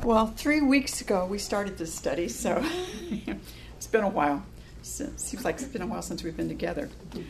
Well, 3 weeks ago we started this study, so it's been a while. Seems like it's been a while since we've been together.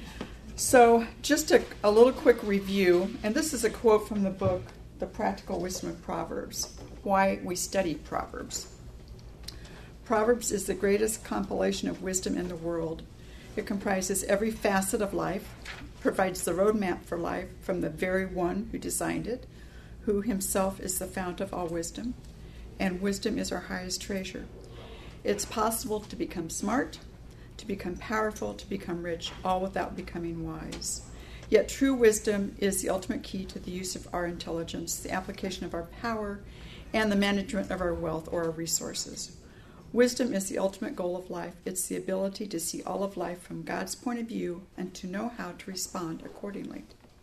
So just a little quick review, and this is a quote from the book, The Practical Wisdom of Proverbs, Why We Study Proverbs. Proverbs is the greatest compilation of wisdom in the world. It comprises every facet of life, provides the roadmap for life from the very one who designed it, who himself is the fount of all wisdom, and wisdom is our highest treasure. It's possible to become smart, to become powerful, to become rich, all without becoming wise. Yet true wisdom is the ultimate key to the use of our intelligence, the application of our power, and the management of our wealth or our resources. Wisdom is the ultimate goal of life. It's the ability to see all of life from God's point of view and to know how to respond accordingly.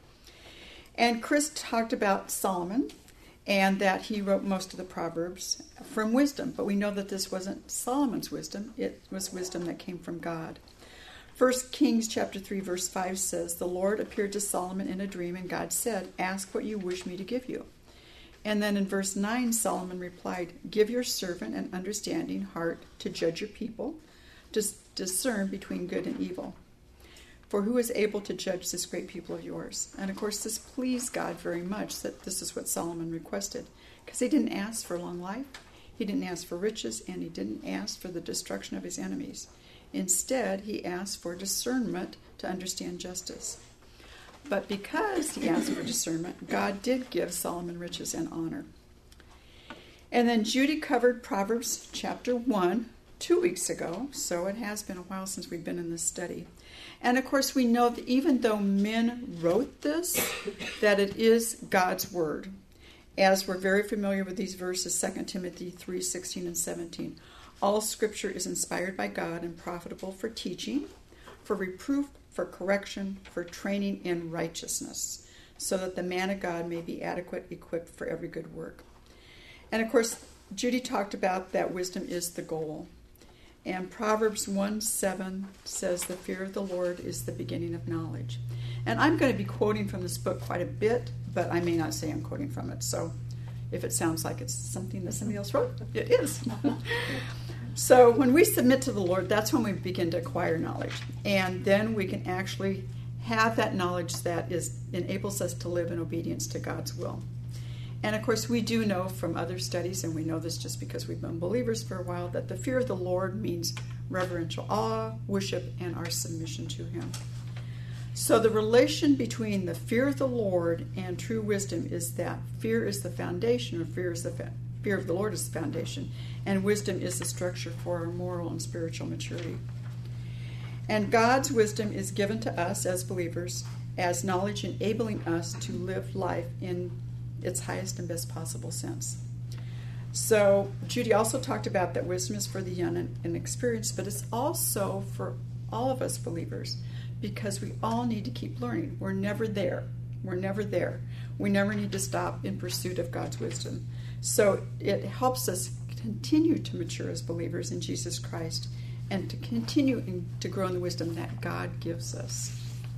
And Chris talked about Solomon and that he wrote most of the Proverbs from wisdom. But we know that this wasn't Solomon's wisdom. It was wisdom that came from God. 1 Kings chapter 3, verse 5 says, "The Lord appeared to Solomon in a dream, and God said, 'Ask what you wish me to give you.' And then in verse 9, Solomon replied, 'Give your servant an understanding heart to judge your people, to discern between good and evil. For who is able to judge this great people of yours?'" And of course, this pleased God very much that this is what Solomon requested, because he didn't ask for long life, he didn't ask for riches, and he didn't ask for the destruction of his enemies. Instead, he asked for discernment to understand justice. But because he asked for discernment, God did give Solomon riches and honor. And then Judy covered Proverbs chapter 1 2 weeks ago, so it has been a while since we've been in this study. And of course, we know that even though men wrote this, that it is God's word. As we're very familiar with these verses, 2 Timothy 3:16 and 17. All scripture is inspired by God and profitable for teaching, for reproof, for correction, for training in righteousness, so that the man of God may be adequate, equipped for every good work. And of course, Judy talked about that wisdom is the goal. And Proverbs 1:7 says, "The fear of the Lord is the beginning of knowledge." And I'm going to be quoting from this book quite a bit, but I may not say I'm quoting from it. So if it sounds like it's something that somebody else wrote, it is. So when we submit to the Lord, that's when we begin to acquire knowledge. And then we can actually have that knowledge that enables us to live in obedience to God's will. And of course, we do know from other studies, and we know this just because we've been believers for a while, that the fear of the Lord means reverential awe, worship, and our submission to Him. So the relation between the fear of the Lord and true wisdom is that fear is the foundation, or fear of the Lord is the foundation, and wisdom is the structure for our moral and spiritual maturity. And God's wisdom is given to us as believers as knowledge enabling us to live life in its highest and best possible sense. So Judy also talked about that wisdom is for the young and inexperienced, but it's also for all of us believers, because we all need to keep learning. We're never there. We're never there. We never need to stop in pursuit of God's wisdom. So it helps us continue to mature as believers in Jesus Christ and to continue to grow in the wisdom that God gives us.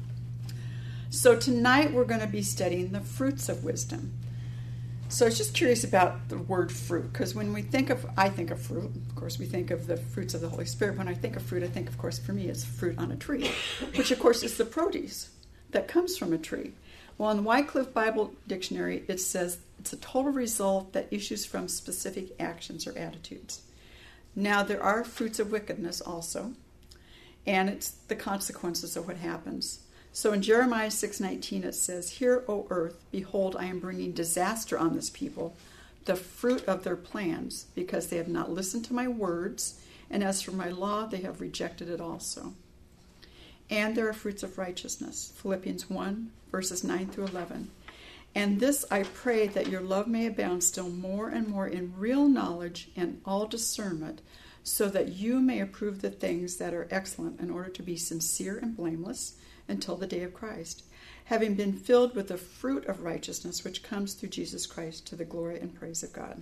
So tonight we're going to be studying the fruits of wisdom. So I was just curious about the word fruit, because when I think of fruit, of course, we think of the fruits of the Holy Spirit. When I think of fruit, I think, of course, for me, it's fruit on a tree, which, of course, is the produce that comes from a tree. Well, in the Wycliffe Bible Dictionary, it says it's a total result that issues from specific actions or attitudes. Now, there are fruits of wickedness also, and it's the consequences of what happens. So in Jeremiah 6:19 it says, "Hear, O earth, behold, I am bringing disaster on this people, the fruit of their plans, because they have not listened to my words, and as for my law, they have rejected it also." And there are fruits of righteousness. Philippians 1, verses 9 through 11. "And this I pray, that your love may abound still more and more in real knowledge and all discernment, so that you may approve the things that are excellent, in order to be sincere and blameless until the day of Christ, having been filled with the fruit of righteousness which comes through Jesus Christ, to the glory and praise of God."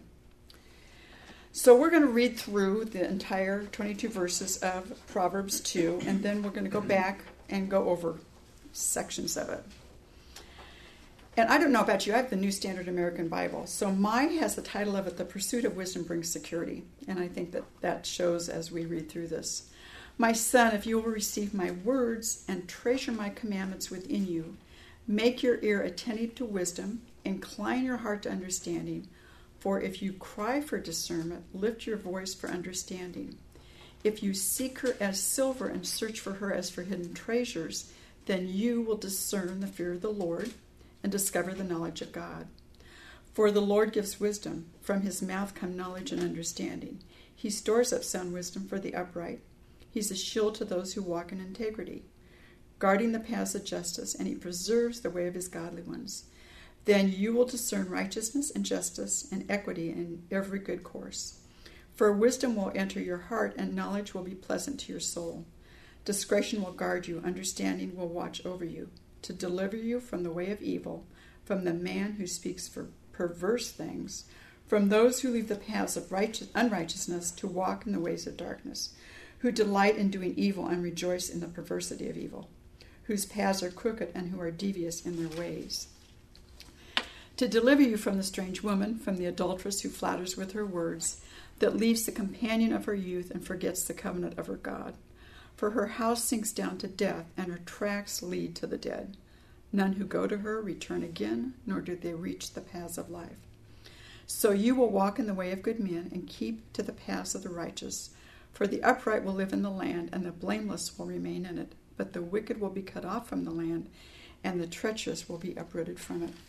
So we're going to read through the entire 22 verses of Proverbs 2, and then we're going to go back and go over sections of it. And I don't know about you, I have the New Standard American Bible. So mine has the title of it, The Pursuit of Wisdom Brings Security. And I think that shows as we read through this. My son, if you will receive my words and treasure my commandments within you, make your ear attentive to wisdom, incline your heart to understanding. For if you cry for discernment, lift your voice for understanding. If you seek her as silver and search for her as for hidden treasures, then you will discern the fear of the Lord and discover the knowledge of God. For the Lord gives wisdom. From his mouth come knowledge and understanding. He stores up sound wisdom for the upright. He's a shield to those who walk in integrity, guarding the paths of justice, and he preserves the way of his godly ones. Then you will discern righteousness and justice and equity in every good course. For wisdom will enter your heart, and knowledge will be pleasant to your soul. Discretion will guard you, understanding will watch over you, to deliver you from the way of evil, from the man who speaks for perverse things, from those who leave the paths of unrighteousness to walk in the ways of darkness, who delight in doing evil and rejoice in the perversity of evil, whose paths are crooked and who are devious in their ways. To deliver you from the strange woman, from the adulteress who flatters with her words, that leaves the companion of her youth and forgets the covenant of her God. For her house sinks down to death, and her tracks lead to the dead. None who go to her return again, nor do they reach the paths of life. So you will walk in the way of good men, and keep to the paths of the righteous. For the upright will live in the land, and the blameless will remain in it. But the wicked will be cut off from the land, and the treacherous will be uprooted from it.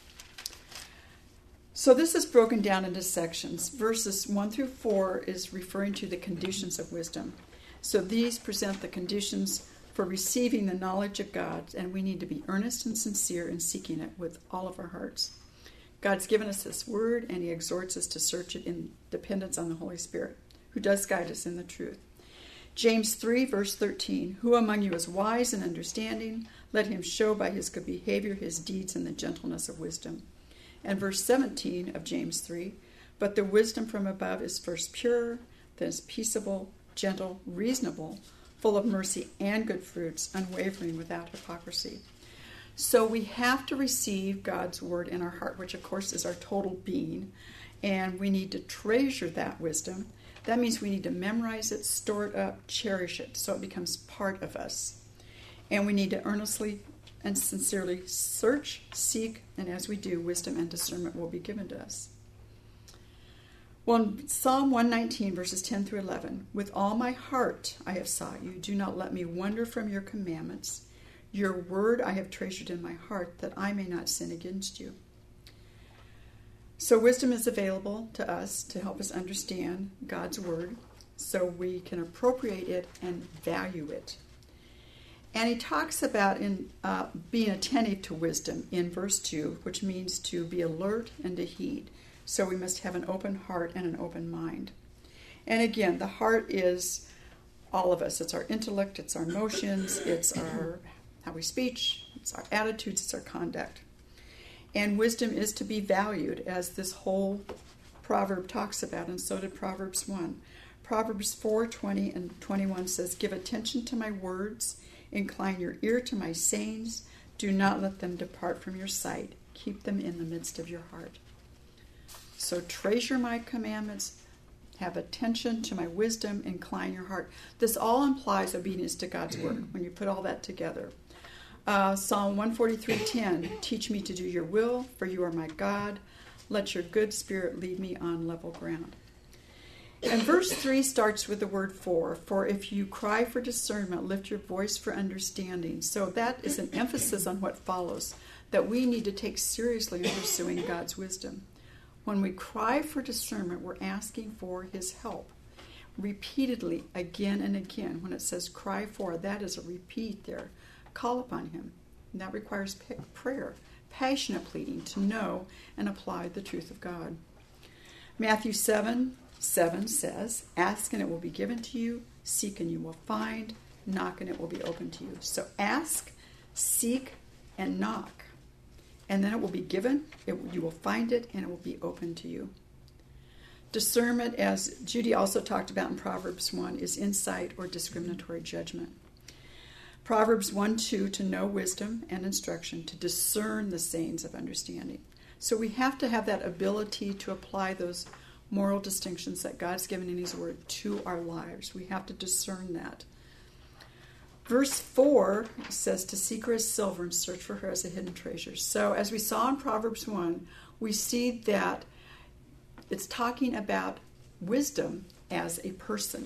So this is broken down into sections. Verses 1 through 4 is referring to the conditions of wisdom. So these present the conditions for receiving the knowledge of God, and we need to be earnest and sincere in seeking it with all of our hearts. God's given us this word, and he exhorts us to search it in dependence on the Holy Spirit, who does guide us in the truth. James 3, verse 13, who among you is wise and understanding? Let him show by his good behavior his deeds in the gentleness of wisdom. And verse 17 of James 3, but the wisdom from above is first pure, then is peaceable, gentle, reasonable, full of mercy and good fruits, unwavering, without hypocrisy. So we have to receive God's word in our heart, which of course is our total being, and we need to treasure that wisdom. That means we need to memorize it, store it up, cherish it, so it becomes part of us. And we need to earnestly and sincerely search, seek, and as we do, wisdom and discernment will be given to us. Well, in Psalm 119, verses 10 through 11, with all my heart I have sought you. Do not let me wander from your commandments. Your word I have treasured in my heart, that I may not sin against you. So wisdom is available to us to help us understand God's word so we can appropriate it and value it. And he talks about being attentive to wisdom in verse 2, which means to be alert and to heed. So we must have an open heart and an open mind. And again, the heart is all of us. It's our intellect, it's our emotions, it's our how we speak, it's our attitudes, it's our conduct. And wisdom is to be valued, as this whole proverb talks about, and so did Proverbs 1. Proverbs 4:20 and 21 says, give attention to my words, incline your ear to my sayings, do not let them depart from your sight, keep them in the midst of your heart. So treasure my commandments, have attention to my wisdom, incline your heart. This all implies obedience to God's word when you put all that together. Psalm 143:10, teach me to do your will, for you are my God. Let your good spirit lead me on level ground. And verse 3 starts with the word for if you cry for discernment, lift your voice for understanding. So that is an emphasis on what follows, that we need to take seriously in pursuing God's wisdom. When we cry for discernment, we're asking for his help. Repeatedly, again and again, when it says cry for, that is a repeat there. Call upon him. And that requires prayer, passionate pleading to know and apply the truth of God. Matthew 7:7 says, ask and it will be given to you, seek and you will find, knock and it will be open to you. So ask, seek, and knock. And then it will be given, you will find it, and it will be open to you. Discernment, as Judy also talked about in Proverbs 1, is insight or discriminatory judgment. Proverbs 1:2, to know wisdom and instruction, to discern the sayings of understanding. So we have to have that ability to apply those moral distinctions that God's given in His Word to our lives. We have to discern that. Verse 4 says, to seek her as silver and search for her as a hidden treasure. So as we saw in Proverbs 1, we see that it's talking about wisdom as a person.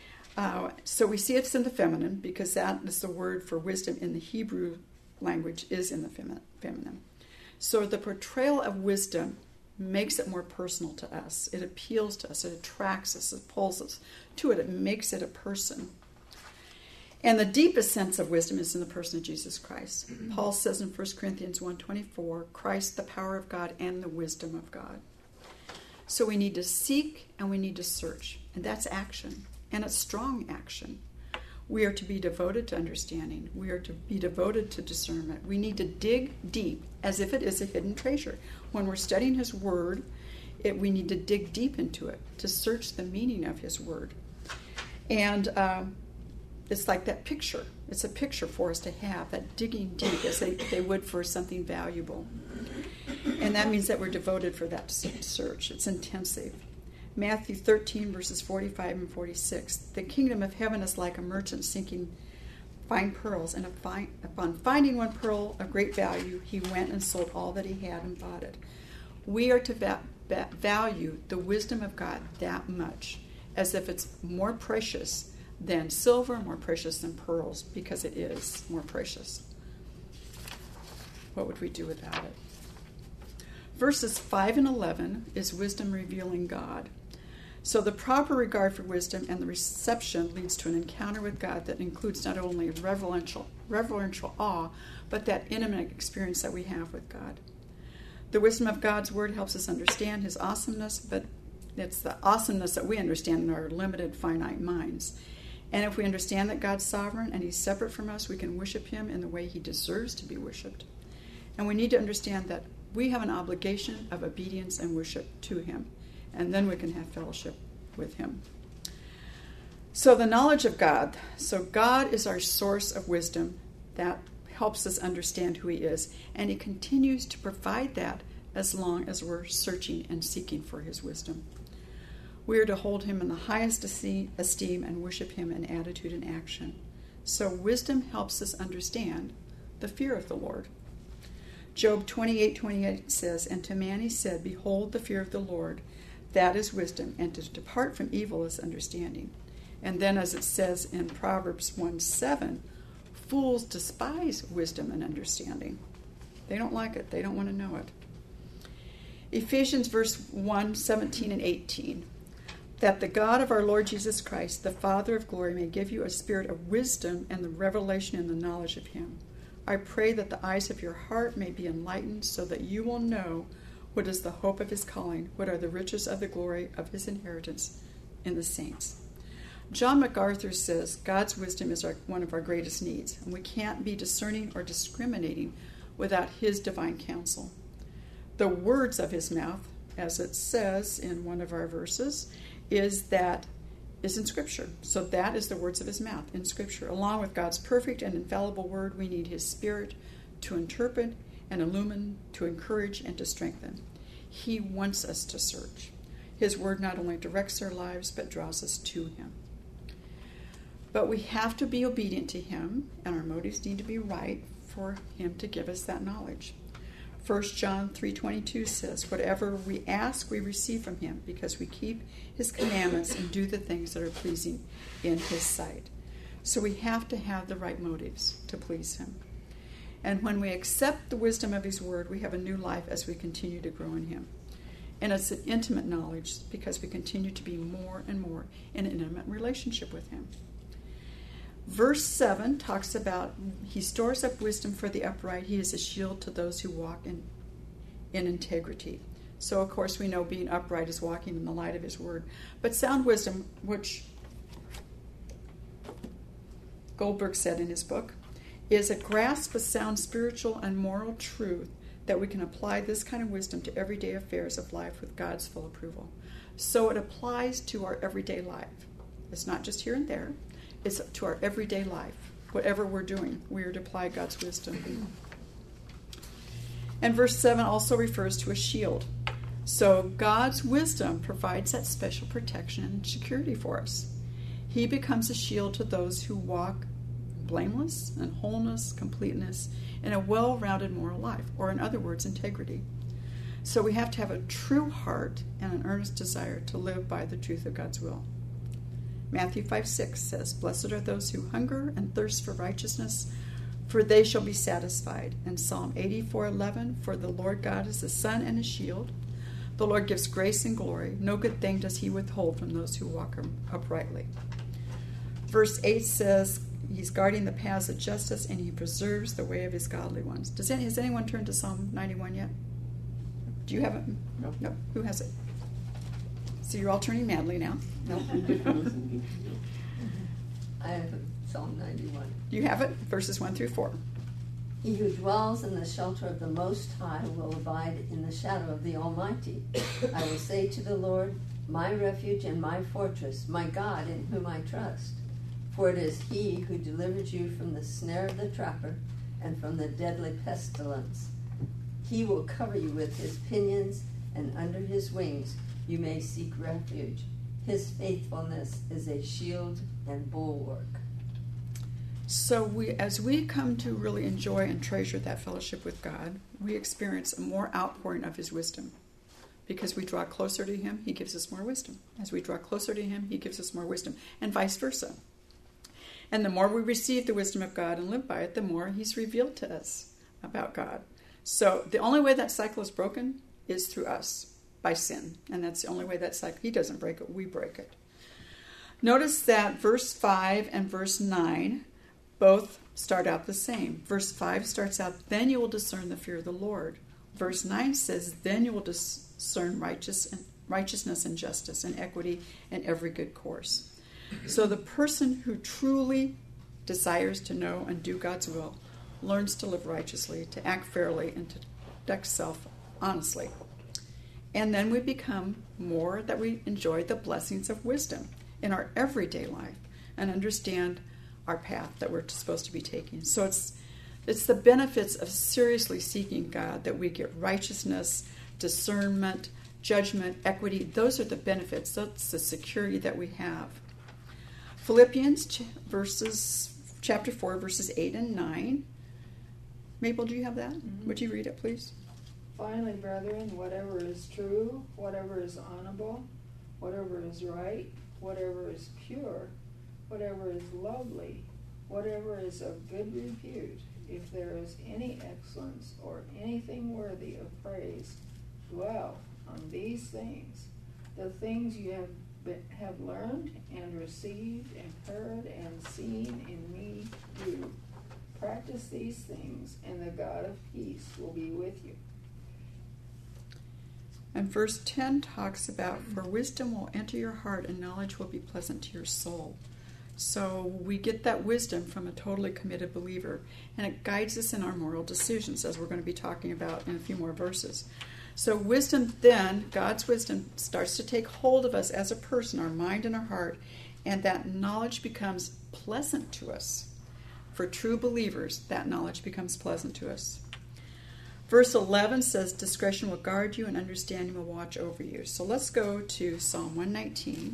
So we see it's in the feminine because that is the word for wisdom in the Hebrew language is in the feminine. So the portrayal of wisdom makes it more personal to us. It appeals to us. It attracts us. It pulls us to it. It makes it a person. And the deepest sense of wisdom is in the person of Jesus Christ. Paul says in 1 Corinthians 1:24, Christ, the power of God and the wisdom of God. So we need to seek and we need to search. And that's action. And it's strong action. We are to be devoted to understanding. We are to be devoted to discernment. We need to dig deep as if it is a hidden treasure. When we're studying His Word, we need to dig deep into it, to search the meaning of His Word. And it's like that picture. It's a picture for us to have, that digging deep as they would for something valuable. And that means that we're devoted for that search. It's intensive. Matthew 13, verses 45 and 46. The kingdom of heaven is like a merchant seeking fine pearls, and upon finding one pearl of great value, he went and sold all that he had and bought it. We are to value the wisdom of God that much, as if it's more precious than silver, more precious than pearls, because it is more precious. What would we do without it? Verses 5 and 11 is wisdom revealing God. So the proper regard for wisdom and the reception leads to an encounter with God that includes not only reverential awe, but that intimate experience that we have with God. The wisdom of God's Word helps us understand His awesomeness, but it's the awesomeness that we understand in our limited, finite minds. And if we understand that God's sovereign and He's separate from us, we can worship Him in the way He deserves to be worshipped. And we need to understand that we have an obligation of obedience and worship to Him. And then we can have fellowship with Him. So the knowledge of God. So God is our source of wisdom that helps us understand who He is. And He continues to provide that as long as we're searching and seeking for His wisdom. We are to hold Him in the highest esteem and worship Him in attitude and action. So wisdom helps us understand the fear of the Lord. Job 28:28 says, and to man He said, behold the fear of the Lord, that is wisdom, and to depart from evil is understanding. And then as it says in Proverbs 1:7, fools despise wisdom and understanding. They don't like it. They don't want to know it. Ephesians verse 1:17 and 18. That the God of our Lord Jesus Christ, the Father of glory, may give you a spirit of wisdom and the revelation and the knowledge of Him. I pray that the eyes of your heart may be enlightened so that you will know what is the hope of His calling, what are the riches of the glory of His inheritance in the saints. John MacArthur says God's wisdom is one of our greatest needs, and we can't be discerning or discriminating without His divine counsel. The words of His mouth, as it says in one of our verses, is in Scripture. So that is the words of His mouth in Scripture. Along with God's perfect and infallible word, we need His Spirit to interpret and illumine, to encourage and to strengthen. He wants us to search. His word not only directs our lives, but draws us to Him. But we have to be obedient to Him, and our motives need to be right for Him to give us that knowledge. 1 John 3:22 says, whatever we ask, we receive from Him, because we keep His commandments and do the things that are pleasing in His sight. So we have to have the right motives to please Him. And when we accept the wisdom of His Word, we have a new life as we continue to grow in Him. And it's an intimate knowledge because we continue to be more and more in an intimate relationship with Him. Verse 7 talks about He stores up wisdom for the upright. He is a shield to those who walk in integrity. So, of course, we know being upright is walking in the light of His Word. But sound wisdom, which Goldberg said in his book, is a grasp of sound spiritual and moral truth that we can apply this kind of wisdom to everyday affairs of life with God's full approval. So it applies to our everyday life. It's not just here and there. It's to our everyday life. Whatever we're doing, we are to apply God's wisdom. And verse 7 also refers to a shield. So God's wisdom provides that special protection and security for us. He becomes a shield to those who walk blameless and wholeness, completeness, in a well-rounded moral life, or in other words, integrity. So we have to have a true heart and an earnest desire to live by the truth of God's will. Matthew 5:6 says, "Blessed are those who hunger and thirst for righteousness, for they shall be satisfied." And Psalm 84:11, "For the Lord God is a sun and a shield. The Lord gives grace and glory. No good thing does he withhold from those who walk uprightly." Verse 8 says, "He's guarding the paths of justice, and he preserves the way of his godly ones." Has anyone turned to Psalm 91 yet? Do you have it? No. Who has it? So you're all turning madly now. No. I have Psalm 91. You have it? Verses 1 through 4. He who dwells in the shelter of the Most High will abide in the shadow of the Almighty. I will say to the Lord, my refuge and my fortress, my God in whom I trust. For it is he who delivers you from the snare of the trapper and from the deadly pestilence. He will cover you with his pinions, and under his wings you may seek refuge. His faithfulness is a shield and bulwark. So as we come to really enjoy and treasure that fellowship with God, we experience a more outpouring of his wisdom. Because we draw closer to him, he gives us more wisdom. As we draw closer to him, he gives us more wisdom, and vice versa. And the more we receive the wisdom of God and live by it, the more he's revealed to us about God. So the only way that cycle is broken is through us, by sin. And that's the only way that cycle, he doesn't break it, we break it. Notice that verse 5 and verse 9 both start out the same. Verse 5 starts out, "Then you will discern the fear of the Lord." Verse 9 says, "Then you will discern righteousness and justice and equity and every good course." So the person who truly desires to know and do God's will learns to live righteously, to act fairly, and to conduct self honestly. And then we become more that we enjoy the blessings of wisdom in our everyday life and understand our path that we're supposed to be taking. So it's the benefits of seriously seeking God that we get righteousness, discernment, judgment, equity. Those are the benefits. That's the security that we have. Philippians chapter 4, verses 8 and 9. Mabel, do you have that? Mm-hmm. Would you read it, please? "Finally, brethren, whatever is true, whatever is honorable, whatever is right, whatever is pure, whatever is lovely, whatever is of good repute, if there is any excellence or anything worthy of praise, dwell on these things. The things you have learned and received and heard and seen in me do. Practice these things, and the God of peace will be with you." And verse 10 talks about, "For wisdom will enter your heart, and knowledge will be pleasant to your soul." So we get that wisdom from a totally committed believer, and it guides us in our moral decisions, as we're going to be talking about in a few more verses. So wisdom then, God's wisdom, starts to take hold of us as a person, our mind and our heart, and that knowledge becomes pleasant to us. For true believers, that knowledge becomes pleasant to us. Verse 11 says, "Discretion will guard you and understanding will watch over you." So let's go to Psalm 119.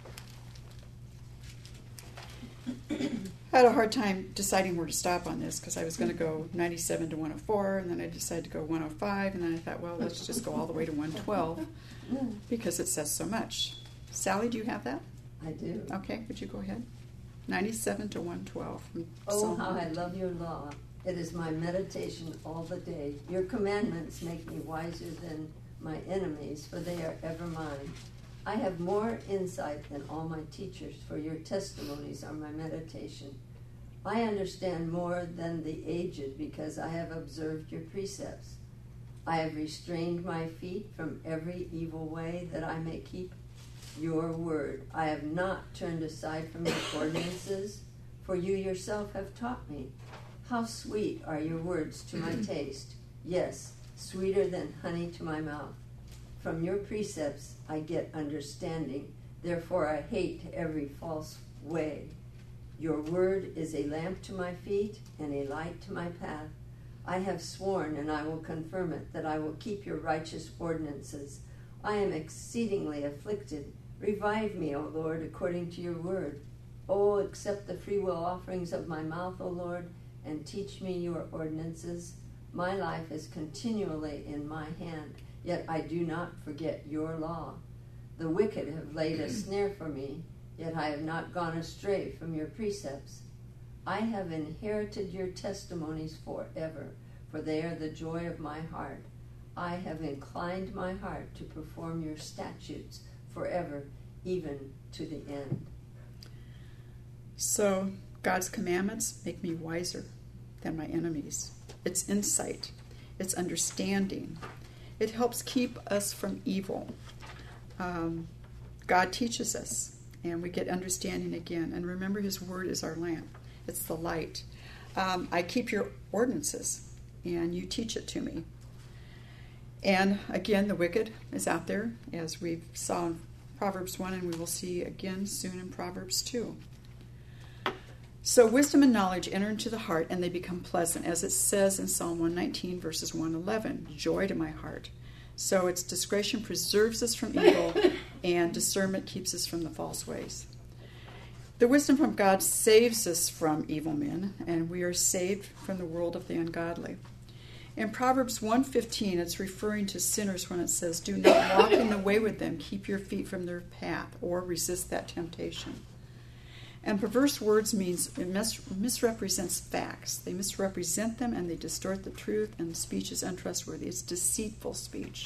I had a hard time deciding where to stop on this because I was going to go 97 to 104, and then I decided to go 105, and then I thought, well, let's just go all the way to 112 because it says so much. Sally, do you have that? I do. Okay, would you go ahead? 97 to 112. Oh, how I love your law. It is my meditation all the day. Your commandments make me wiser than my enemies, for they are ever mine. I have more insight than all my teachers, for your testimonies are my meditation. I understand more than the aged, because I have observed your precepts. I have restrained my feet from every evil way, that I may keep your word. I have not turned aside from your ordinances, for you yourself have taught me. How sweet are your words to my taste, yes, sweeter than honey to my mouth. From your precepts I get understanding, therefore I hate every false way. Your word is a lamp to my feet and a light to my path. I have sworn, and I will confirm it, that I will keep your righteous ordinances. I am exceedingly afflicted. Revive me, O Lord, according to your word. O accept the freewill offerings of my mouth, O Lord, and teach me your ordinances. My life is continually in my hand, yet I do not forget your law. The wicked have laid a snare for me, yet I have not gone astray from your precepts. I have inherited your testimonies forever, for they are the joy of my heart. I have inclined my heart to perform your statutes forever, even to the end. So, God's commandments make me wiser than my enemies. It's insight. It's understanding. It helps keep us from evil. God teaches us, and we get understanding again. And remember, his word is our lamp. It's the light. I keep your ordinances, and you teach it to me. And again, the wicked is out there, as we saw in Proverbs 1, and we will see again soon in Proverbs 2. So wisdom and knowledge enter into the heart, and they become pleasant, as it says in Psalm 119, verses 111, joy to my heart. So its discretion preserves us from evil, and discernment keeps us from the false ways. The wisdom from God saves us from evil men, and we are saved from the world of the ungodly. In Proverbs 1:15, it's referring to sinners when it says, do not walk in the way with them, keep your feet from their path, or resist that temptation. And perverse words means it misrepresents facts. They misrepresent them, and they distort the truth, and speech is untrustworthy. It's deceitful speech.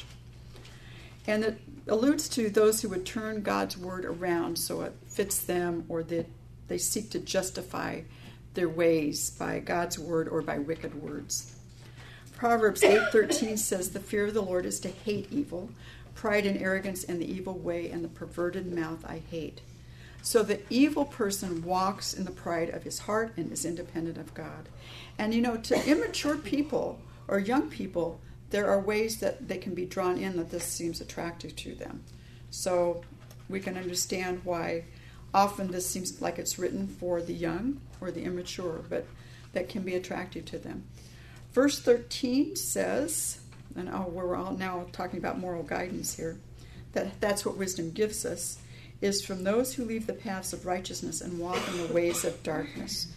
And it alludes to those who would turn God's word around so it fits them, or that they seek to justify their ways by God's word or by wicked words. Proverbs 8:13 says, the fear of the Lord is to hate evil, pride and arrogance and the evil way and the perverted mouth I hate. So the evil person walks in the pride of his heart and is independent of God. And to immature people or young people, there are ways that they can be drawn in that this seems attractive to them. So we can understand why often this seems like it's written for the young or the immature, but that can be attractive to them. Verse 13 says, and we're all now talking about moral guidance here, that's what wisdom gives us, is from those who leave the paths of righteousness and walk in the ways of darkness.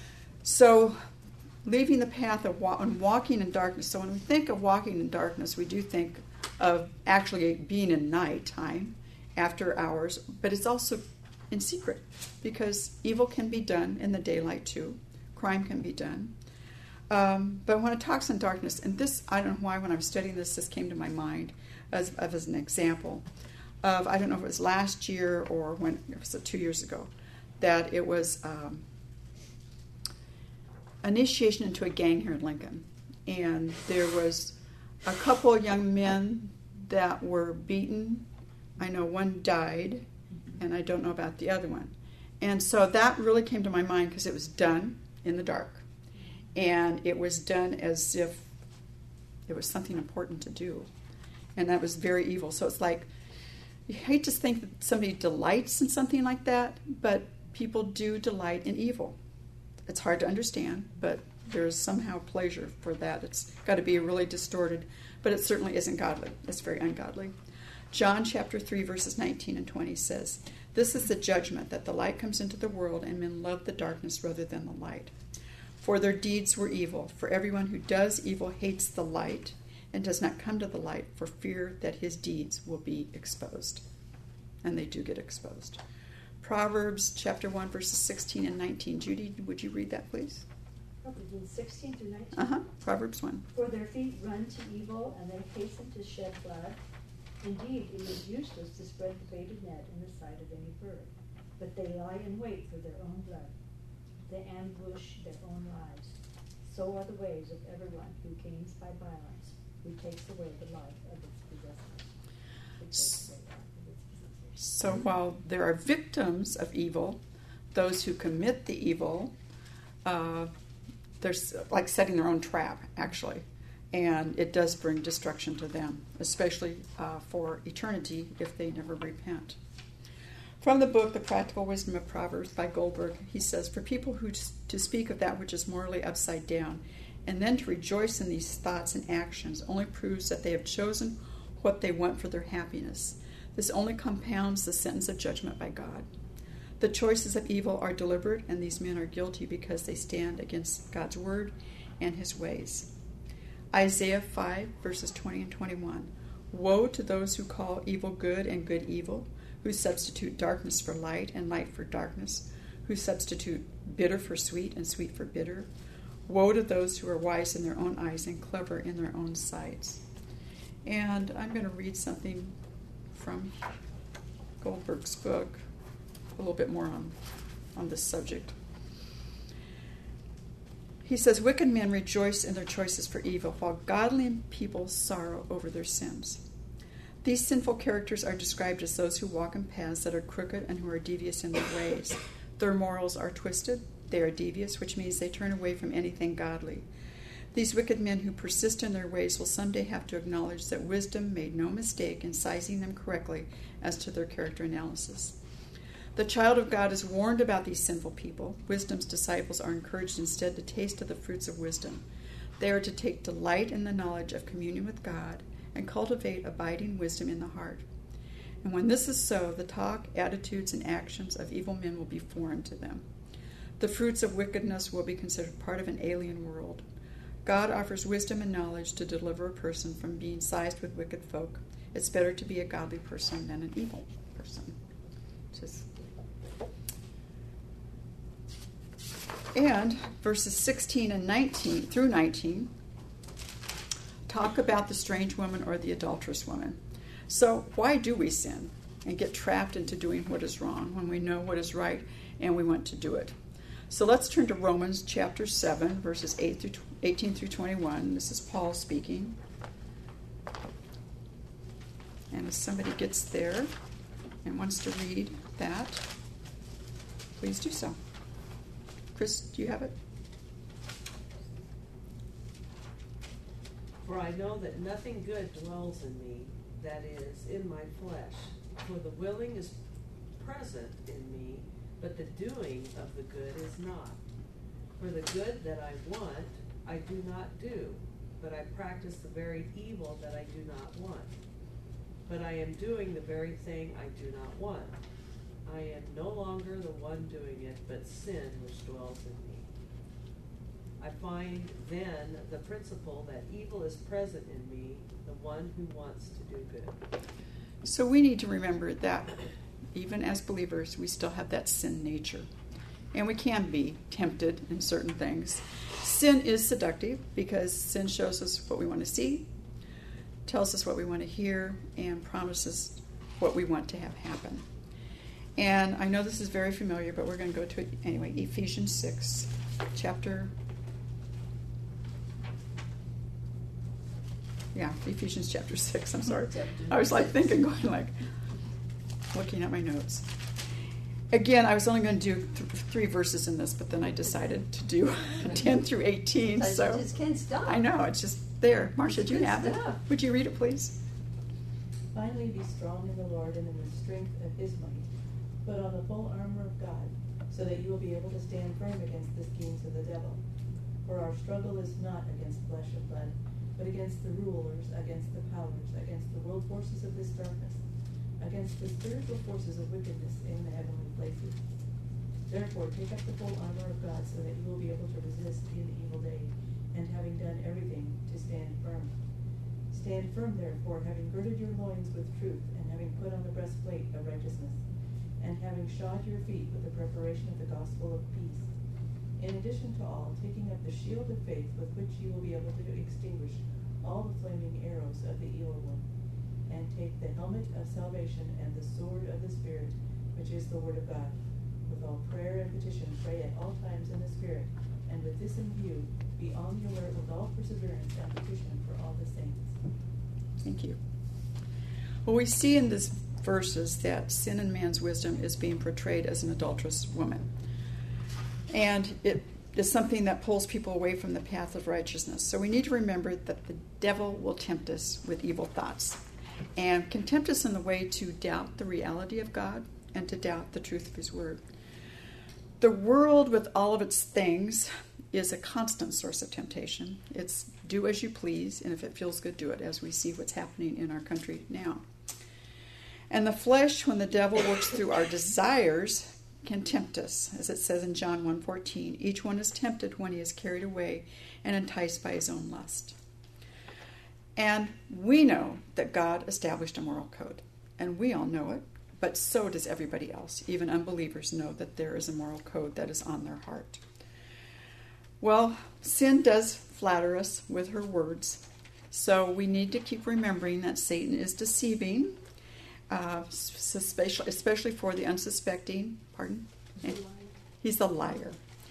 So leaving the path of walking in darkness. So when we think of walking in darkness, we do think of actually being in nighttime, after hours, but it's also in secret, because evil can be done in the daylight too. Crime can be done. But when it talks in darkness, and this, I don't know why, when I was studying this came to my mind as an example of, I don't know if it was last year or when it was 2 years ago, that it was initiation into a gang here in Lincoln. And there was a couple of young men that were beaten. I know one died, and I don't know about the other one. And so that really came to my mind because it was done in the dark. And it was done as if it was something important to do. And that was very evil. So it's like, you hate to think that somebody delights in something like that, but people do delight in evil. It's hard to understand, but there's somehow pleasure for that. It's got to be really distorted, but it certainly isn't godly. It's very ungodly. John chapter 3, verses 19 and 20 says, this is the judgment, that the light comes into the world, and men love the darkness rather than the light. For their deeds were evil. For everyone who does evil hates the light and does not come to the light for fear that his deeds will be exposed. And they do get exposed. Proverbs chapter 1, verses 16 and 19. Judy, would you read that, please? Proverbs 16 through 19. Proverbs 1. For their feet run to evil, and they hasten to shed blood. Indeed, it is useless to spread the baited net in the sight of any bird. But they lie in wait for their own blood. They ambush their own lives. So are the ways of everyone who gains by violence, who takes away the life of its possessors. So while there are victims of evil, those who commit the evil, they're like setting their own trap, actually. And it does bring destruction to them, especially for eternity if they never repent. From the book, The Practical Wisdom of Proverbs by Goldberg, he says, for people who to speak of that which is morally upside down, and then to rejoice in these thoughts and actions, only proves that they have chosen what they want for their happiness. This only compounds the sentence of judgment by God. The choices of evil are deliberate, and these men are guilty because they stand against God's word and his ways. Isaiah 5, verses 20 and 21. Woe to those who call evil good and good evil, who substitute darkness for light and light for darkness, who substitute bitter for sweet and sweet for bitter. Woe to those who are wise in their own eyes and clever in their own sights. And I'm going to read something from Goldberg's book, a little bit more on this subject. He says, wicked men rejoice in their choices for evil, while godly people sorrow over their sins. These sinful characters are described as those who walk in paths that are crooked and who are devious in their ways. Their morals are twisted, they are devious, which means they turn away from anything godly. These wicked men who persist in their ways will someday have to acknowledge that wisdom made no mistake in sizing them correctly as to their character analysis. The child of God is warned about these sinful people. Wisdom's disciples are encouraged instead to taste of the fruits of wisdom. They are to take delight in the knowledge of communion with God and cultivate abiding wisdom in the heart. And when this is so, the talk, attitudes, and actions of evil men will be foreign to them. The fruits of wickedness will be considered part of an alien world. God offers wisdom and knowledge to deliver a person from being sized with wicked folk. It's better to be a godly person than an evil person. And verses 16 and 19 through 19 talk about the strange woman or the adulterous woman. So why do we sin and get trapped into doing what is wrong when we know what is right and we want to do it? So let's turn to Romans chapter 7, verses 18 through 21. This is Paul speaking. And if somebody gets there and wants to read that, please do so. Chris, do you have it? For I know that nothing good dwells in me, that is, in my flesh. For the willing is present in me, but the doing of the good is not. For the good that I want, I do not do, but I practice the very evil that I do not want. But I am doing the very thing I do not want. I am no longer the one doing it, but sin which dwells in me. I find then the principle that evil is present in me, the one who wants to do good. So we need to remember that even as believers, we still have that sin nature. And we can be tempted in certain things. Sin is seductive because sin shows us what we want to see, tells us what we want to hear, and promises what we want to have happen. And I know this is very familiar, but we're going to go to it anyway. Ephesians 6, Ephesians chapter 6, I'm sorry. I was thinking, looking at my notes. Again, I was only going to do 3 verses in this, but then I decided to do 10 through 18. So I just can't stop. I know, it's just there. Marcia, do you have it? Would you read it, please? Finally, be strong in the Lord and in the strength of his might. Put on the full armor of God, so that you will be able to stand firm against the schemes of the devil. For our struggle is not against flesh and blood, but against the rulers, against the powers, against the world forces of this darkness, against the spiritual forces of wickedness in the heavenly places. Therefore, take up the full armor of God, so that you will be able to resist in the evil day, and having done everything, to stand firm. Stand firm, therefore, having girded your loins with truth, and having put on the breastplate of righteousness, and having shod your feet with the preparation of the gospel of peace. In addition to all, taking up the shield of faith, with which you will be able to extinguish all the flaming arrows of the evil one, and take the helmet of salvation and the sword of the Spirit, which is the word of God. With all prayer and petition, pray at all times in the Spirit, and with this in view, be on the alert with all perseverance and petition for all the saints. Thank you. Well, we see in these verses that sin in man's wisdom is being portrayed as an adulterous woman. And it is something that pulls people away from the path of righteousness. So we need to remember that the devil will tempt us with evil thoughts and can tempt us in the way to doubt the reality of God and to doubt the truth of his word. The world, with all of its things, is a constant source of temptation. It's do as you please, and if it feels good, do it, as we see what's happening in our country now. And the flesh, when the devil works through our desires, can tempt us, as it says in John 1:14. Each one is tempted when he is carried away and enticed by his own lust. And we know that God established a moral code, and we all know it, but so does everybody else. Even unbelievers know that there is a moral code that is on their heart. Well, sin does flatter us with her words, so we need to keep remembering that Satan is deceiving, especially for the unsuspecting. Pardon? He's a liar.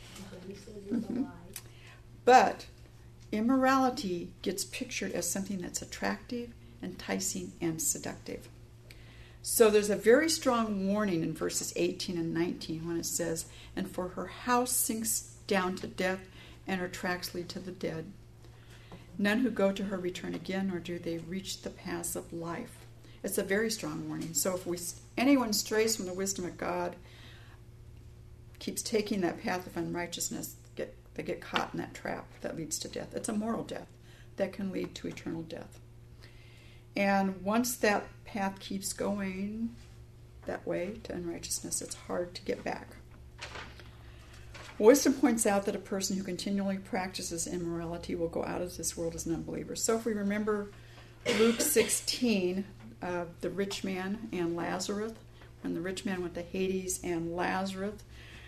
But immorality gets pictured as something that's attractive, enticing, and seductive. So there's a very strong warning in verses 18 and 19 when it says, "And for her house sinks down to death, and her tracks lead to the dead. None who go to her return again, nor do they reach the paths of life." It's a very strong warning. So if anyone strays from the wisdom of God, keeps taking that path of unrighteousness, they get caught in that trap that leads to death. It's a moral death that can lead to eternal death. And once that path keeps going that way to unrighteousness, it's hard to get back. Wisdom points out that a person who continually practices immorality will go out of this world as an unbeliever. So if we remember Luke 16, the rich man and Lazarus, when the rich man went to Hades and Lazarus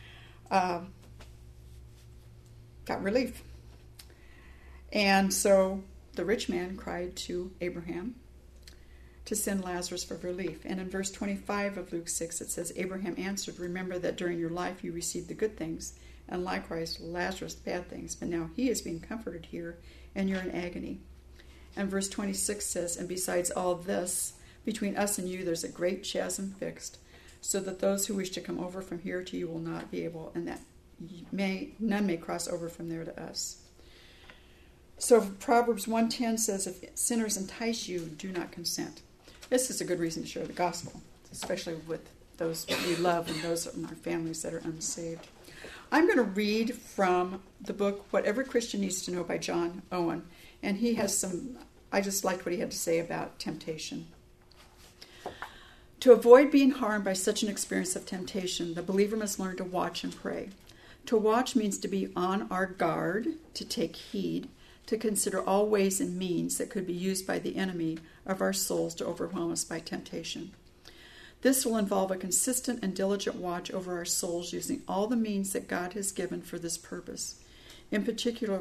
got relief. And so the rich man cried to Abraham to send Lazarus for relief. And in verse 25 of Luke 6, it says, "Abraham answered, 'Remember that during your life you received the good things, and likewise Lazarus the bad things. But now he is being comforted here, and you're in agony.'" And verse 26 says, "And besides all this, between us and you there's a great chasm fixed, so that those who wish to come over from here to you will not be able, and that none may cross over from there to us." So Proverbs 1:10 says, "If sinners entice you, do not consent." This is a good reason to share the gospel, especially with those we love and those in our families that are unsaved. I'm going to read from the book What Every Christian Needs to Know by John Owen. And he has I just liked what he had to say about temptation. To avoid being harmed by such an experience of temptation, the believer must learn to watch and pray. To watch means to be on our guard, to take heed, to consider all ways and means that could be used by the enemy of our souls to overwhelm us by temptation. This will involve a consistent and diligent watch over our souls using all the means that God has given for this purpose. In particular,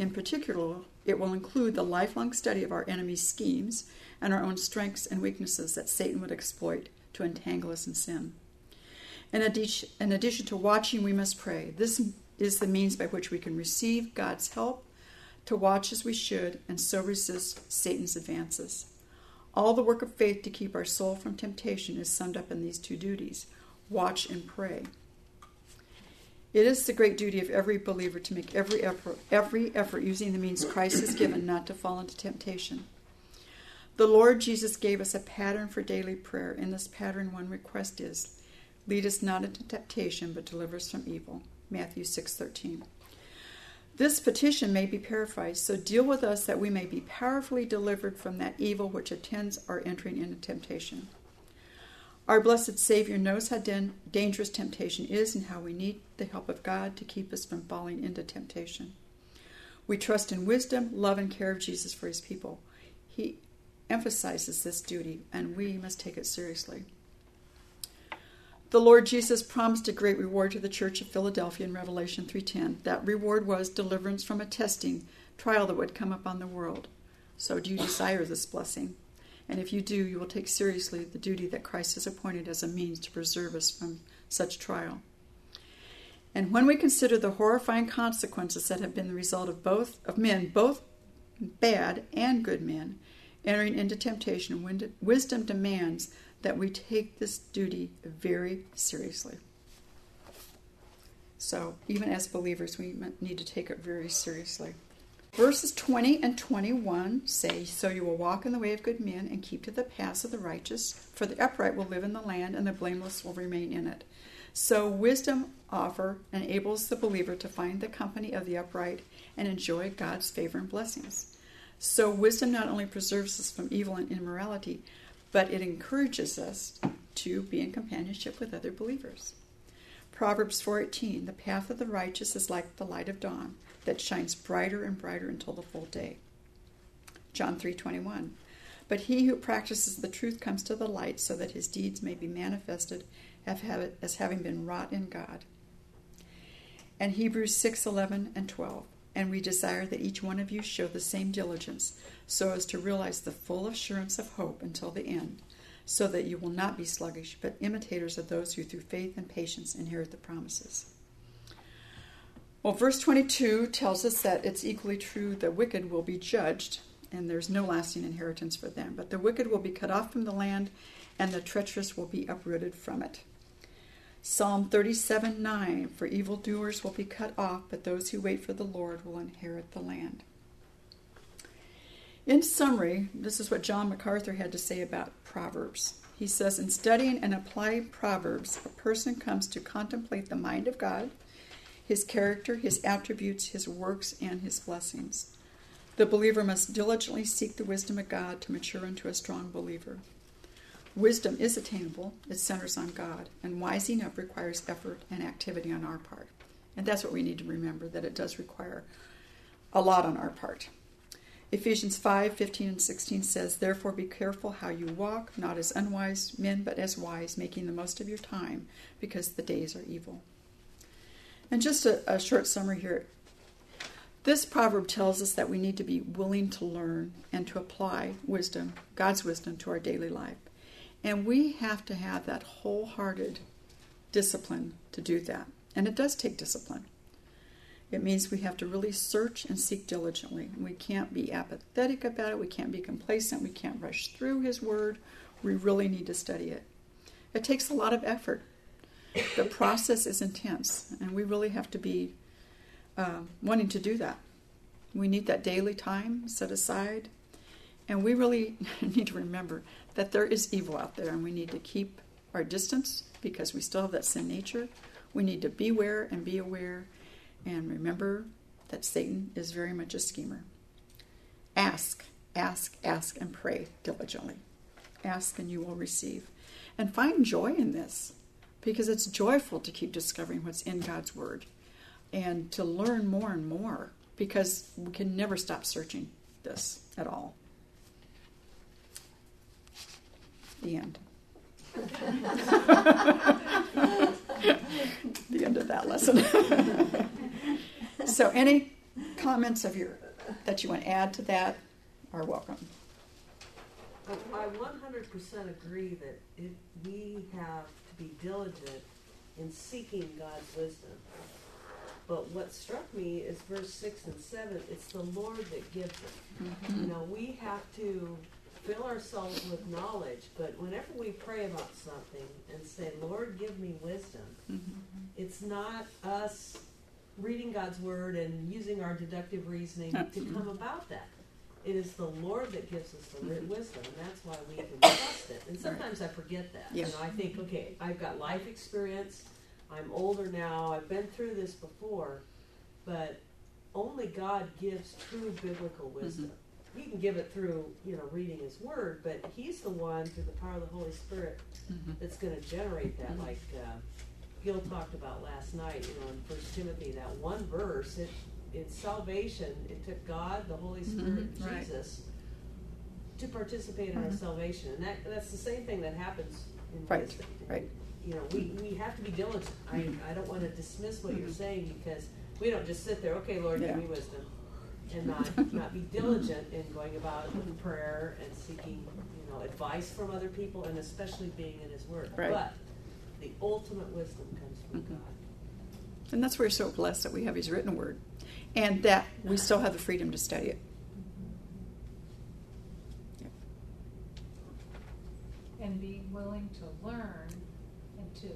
it will include the lifelong study of our enemy's schemes and our own strengths and weaknesses that Satan would exploit to entangle us in sin. In addition to watching, we must pray. This is the means by which we can receive God's help to watch as we should and so resist Satan's advances. All the work of faith to keep our soul from temptation is summed up in these two duties: watch and pray. It is the great duty of every believer to make every effort using the means Christ has given not to fall into temptation. The Lord Jesus gave us a pattern for daily prayer. In this pattern, one request is, "Lead us not into temptation, but deliver us from evil." Matthew 6:13. This petition may be paraphrased, "So deal with us that we may be powerfully delivered from that evil which attends our entering into temptation." Our blessed Savior knows how dangerous temptation is and how we need the help of God to keep us from falling into temptation. We trust in wisdom, love, and care of Jesus for his people. He emphasizes this duty, and we must take it seriously. The Lord Jesus promised a great reward to the Church of Philadelphia in Revelation 3:10. That reward was deliverance from a testing trial that would come upon the world. So do you desire this blessing? And if you do, you will take seriously the duty that Christ has appointed as a means to preserve us from such trial. And when we consider the horrifying consequences that have been the result of men, both bad and good men, entering into temptation, wisdom demands that we take this duty very seriously. So even as believers, we need to take it very seriously. Verses 20 and 21 say, "So you will walk in the way of good men and keep to the paths of the righteous, for the upright will live in the land and the blameless will remain in it." So wisdom offer enables the believer to find the company of the upright and enjoy God's favor and blessings. So wisdom not only preserves us from evil and immorality, but it encourages us to be in companionship with other believers. Proverbs 4:18, "The path of the righteous is like the light of dawn, that shines brighter and brighter until the full day." John 3:21, "But he who practices the truth comes to the light, so that his deeds may be manifested as having been wrought in God." And Hebrews 6:11 and 12, "And we desire that each one of you show the same diligence, so as to realize the full assurance of hope until the end, so that you will not be sluggish, but imitators of those who through faith and patience inherit the promises." Well, verse 22 tells us that it's equally true the wicked will be judged, and there's no lasting inheritance for them. But the wicked will be cut off from the land, and the treacherous will be uprooted from it. Psalm 37:9, "For evildoers will be cut off, but those who wait for the Lord will inherit the land." In summary, this is what John MacArthur had to say about Proverbs. He says, "In studying and applying Proverbs, a person comes to contemplate the mind of God, his character, his attributes, his works, and his blessings. The believer must diligently seek the wisdom of God to mature into a strong believer. Wisdom is attainable, it centers on God, and wising up requires effort and activity on our part." And that's what we need to remember, that it does require a lot on our part. Ephesians 5:15 and 16 says, "Therefore be careful how you walk, not as unwise men, but as wise, making the most of your time, because the days are evil." And just a short summary here. This proverb tells us that we need to be willing to learn and to apply wisdom, God's wisdom, to our daily life. And we have to have that wholehearted discipline to do that. And it does take discipline. It means we have to really search and seek diligently. We can't be apathetic about it. We can't be complacent. We can't rush through His Word. We really need to study it. It takes a lot of effort. The process is intense, and we really have to be wanting to do that. We need that daily time set aside, and we really need to remember that there is evil out there, and we need to keep our distance because we still have that sin nature. We need to beware and be aware, and remember that Satan is very much a schemer. Ask, ask, ask, and pray diligently. Ask and you will receive. And find joy in this, because it's joyful to keep discovering what's in God's Word and to learn more and more, because we can never stop searching this at all. The end. The end of that lesson. So any comments that you want to add to that are welcome. I 100% agree that we have to be diligent in seeking God's wisdom. But what struck me is verse 6 and 7, it's the Lord that gives it. Mm-hmm. You know, we have to fill ourselves with knowledge, but whenever we pray about something and say, "Lord, give me wisdom," mm-hmm. It's not us reading God's Word and using our deductive reasoning to come about that. It is the Lord that gives us the wisdom, and that's why we can trust it. And sometimes I forget that. Yeah. You know, I think, okay, I've got life experience. I'm older now. I've been through this before. But only God gives true biblical wisdom. Mm-hmm. He can give it through, reading His Word, but He's the one, through the power of the Holy Spirit, that's going to generate that. Mm-hmm. Like Gil talked about last night, in 1 Timothy, that one verse, it's salvation. It took God, the Holy Spirit, Jesus, to participate in our salvation. And that's the same thing that happens in wisdom. Right. We have to be diligent. I don't want to dismiss what you're saying, because we don't just sit there, okay, Lord, give me wisdom, and not be diligent in going about it with prayer and seeking, advice from other people, and especially being in His Word. Right. But the ultimate wisdom comes from God. And that's why we're so blessed that we have His written Word, and that we still have the freedom to study it. Yep. And be willing to learn and to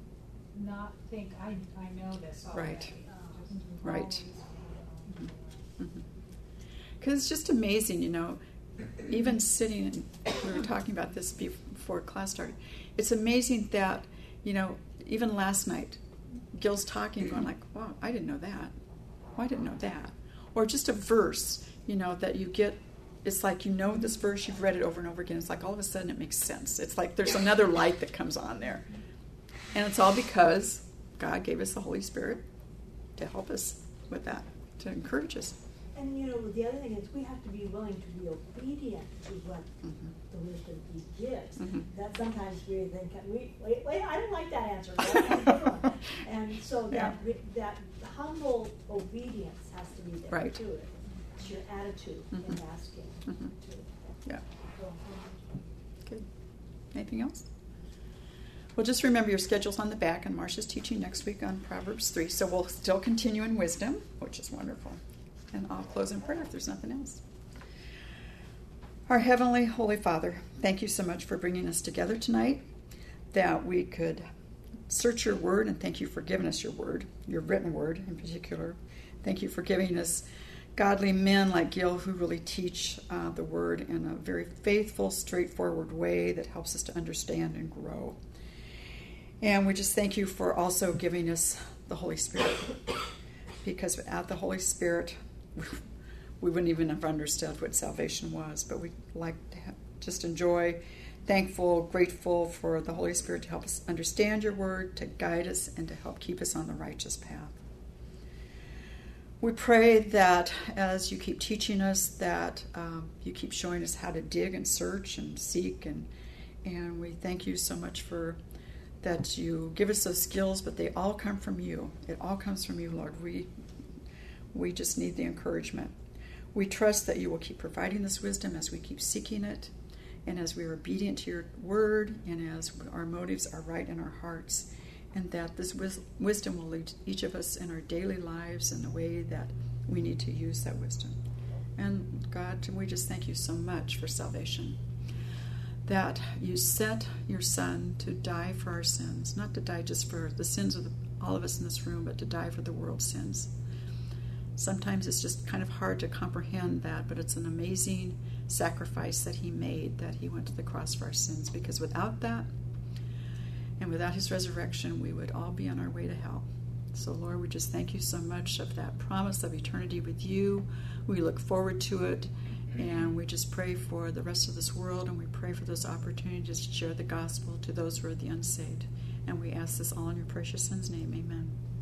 not think, I know this already. Right. Right. Because it's just amazing, even sitting, and we were talking about this before class started, it's amazing that, even last night, Gil's talking, going like, wow, I didn't know that. Oh, I didn't know that. Or just a verse, that you get, it's like this verse, you've read it over and over again. It's like all of a sudden it makes sense. It's like there's another light that comes on there. And it's all because God gave us the Holy Spirit to help us with that, to encourage us. And the other thing is we have to be willing to be obedient to what the wisdom He gives. That sometimes we think, wait, I don't like that answer. And so that humble obedience has to be there right. to it. It's your attitude in asking. Yeah. Good. Anything else? Well, just remember your schedule's on the back, and Marcia's teaching next week on Proverbs 3. So we'll still continue in wisdom, which is wonderful. And I'll close in prayer if there's nothing else. Our Heavenly Holy Father, thank you so much for bringing us together tonight, that we could search your word, and thank you for giving us your word, your written word in particular. Thank you for giving us godly men like Gil who really teach the word in a very faithful, straightforward way that helps us to understand and grow. And we just thank you for also giving us the Holy Spirit, because without the Holy Spirit, we wouldn't even have understood what salvation was. But we like to just enjoy, thankful, grateful for the Holy Spirit to help us understand your word, to guide us, and to help keep us on the righteous path. We pray that as you keep teaching us, that you keep showing us how to dig and search and seek, and we thank you so much for that you give us those skills, but they all come from you. It all comes from you, Lord. We just need the encouragement. We trust that you will keep providing this wisdom as we keep seeking it, and as we are obedient to your word, and as our motives are right in our hearts, and that this wisdom will lead each of us in our daily lives in the way that we need to use that wisdom. And God, we just thank you so much for salvation, that you sent your Son to die for our sins, not to die just for the sins of all of us in this room, but to die for the world's sins. Sometimes it's just kind of hard to comprehend that, but it's an amazing sacrifice that he made, that he went to the cross for our sins, because without that, and without his resurrection, we would all be on our way to hell. So, Lord, we just thank you so much of that promise of eternity with you. We look forward to it, and we just pray for the rest of this world, and we pray for those opportunities to share the gospel to those who are the unsaved. And we ask this all in your precious Son's name. Amen.